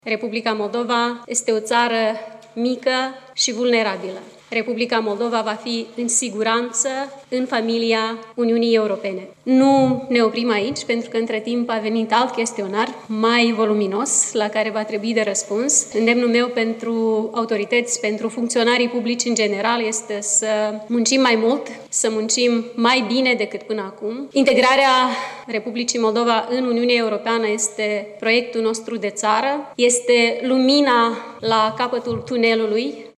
Republica Moldova este o țară mică și vulnerabilă. Republica Moldova va fi în siguranță în familia Uniunii Europene. Nu ne oprim aici, pentru că între timp a venit alt chestionar mai voluminos, la care va trebui de răspuns. Îndemnul meu pentru autorități, pentru funcționarii publici în general, este să muncim mai mult, să muncim mai bine decât până acum. Integrarea Republicii Moldova în Uniunea Europeană este proiectul nostru de țară, este lumina la capătul tunelului.